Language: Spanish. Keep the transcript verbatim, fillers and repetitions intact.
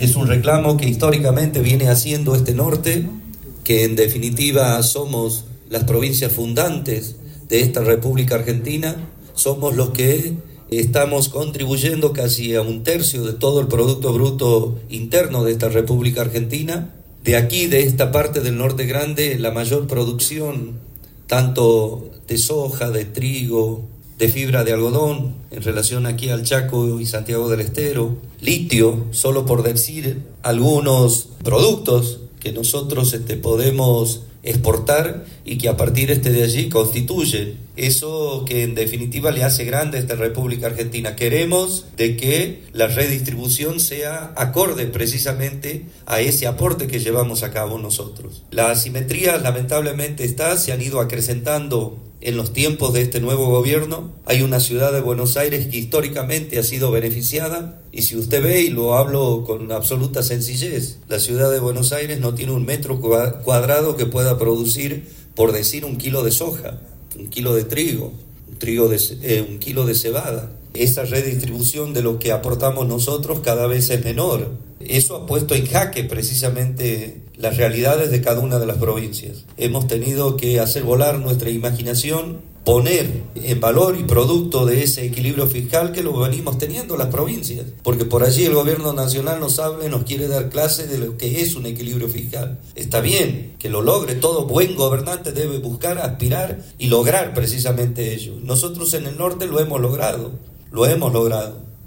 Es un reclamo que históricamente viene haciendo este norte, que en definitiva somos las provincias fundantes de esta República Argentina, somos los que estamos contribuyendo casi a un tercio de todo el Producto Bruto Interno de esta República Argentina. De aquí, de esta parte del Norte Grande, la mayor producción, tanto de soja, de trigo, de fibra de algodón, en relación aquí al Chaco y Santiago del Estero, litio, solo por decir algunos productos que nosotros este, podemos exportar y que a partir este de allí constituye eso que en definitiva le hace grande a esta República Argentina. Queremos de que la redistribución sea acorde precisamente a ese aporte que llevamos a cabo nosotros. La asimetría lamentablemente está, se han ido acrecentando en los tiempos de este nuevo gobierno. Hay una ciudad de Buenos Aires que históricamente ha sido beneficiada, y si usted ve, y lo hablo con absoluta sencillez, la ciudad de Buenos Aires no tiene un metro cuadrado que pueda producir, por decir, un kilo de soja, un kilo de trigo, un, trigo de, eh, un kilo de cebada. Esa redistribución de lo que aportamos nosotros cada vez es menor. Eso ha puesto en jaque precisamente las realidades de cada una de las provincias. Hemos tenido que hacer volar nuestra imaginación, poner en valor y producto de ese equilibrio fiscal que lo venimos teniendo las provincias, porque por allí el gobierno nacional nos habla y nos quiere dar clase de lo que es un equilibrio fiscal. Está bien que lo logre, todo buen gobernante debe buscar, aspirar y lograr precisamente ello. Nosotros en el norte lo hemos logrado, lo hemos logrado.